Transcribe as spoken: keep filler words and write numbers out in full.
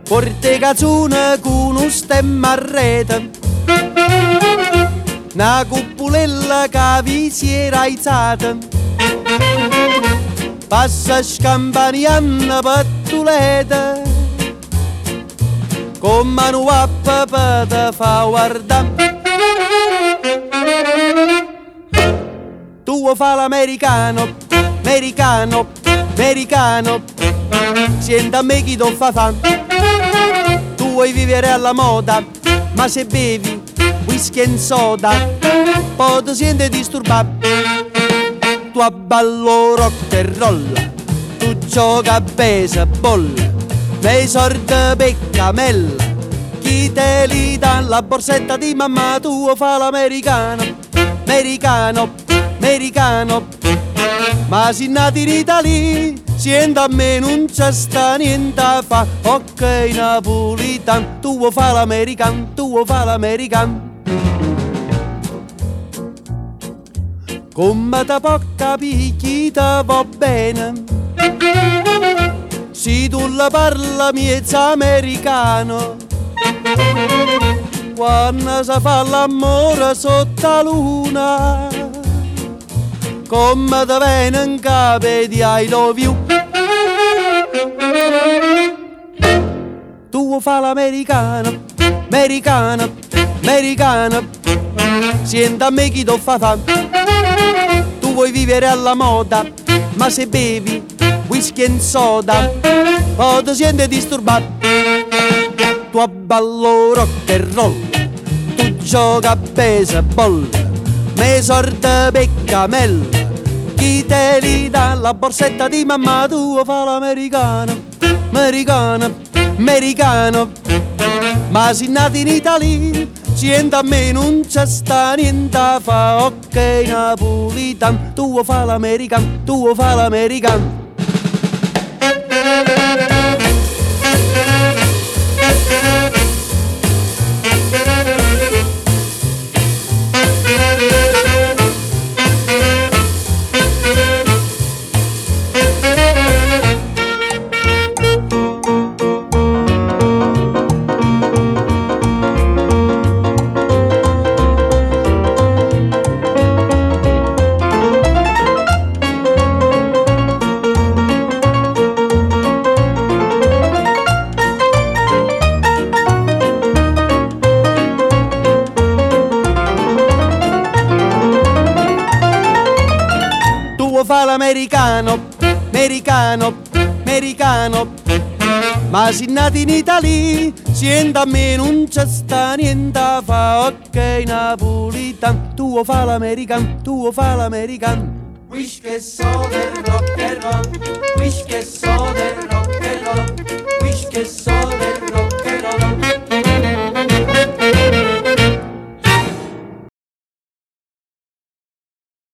Porte cazzone con un stemma a rete, una cupulella che vi si era aizzata, passa scampanianna pattuleta, con mano a papà te fa guardare. Tu fa l'americano, americano, americano, senta a me chi ti fa fan. Tu vuoi vivere alla moda, ma se bevi whisky e soda, poi ti senti disturbato. Tu abballo rock e roll, tu gioca a baseball, nei sordi peccamella, chi te li dà la borsetta di mamma. Tu fa l'americano, americano, americano, ma si nati in Italia, sienta a me non c'è sta niente a fa. Ok napolitan, tu fa l'americano, tu fa l'americano. Come te può capire chi te va bene, se tu la parla miezza americano, quando si fa l'amore sotto la luna, come te viene in capo di I love you. Tu fa l'americano, americano, americano, senta a me chi ti fa fan. Tu vuoi vivere alla moda, ma se bevi whisky e soda, poi ti senti disturbato. Tu abballo rock e roll, tu gioca a baseball, me sorte peccamella, chi te li dà la borsetta di mamma. Tu fa l'americano, americano, americano, ma si nati in Italia, sienta a me non c'è sta niente a fa. Ok napolitan, tu fa l'americano, tu fa l'americano. Fa l'americano, americano, americano, ma si nati in Italia, sienta a me non c'è sta niente a fa. Ok napolitan, tu fa l'americano, tu fa l'americano. Wish che so del rock and roll, wish che so del rock and roll, wish che so del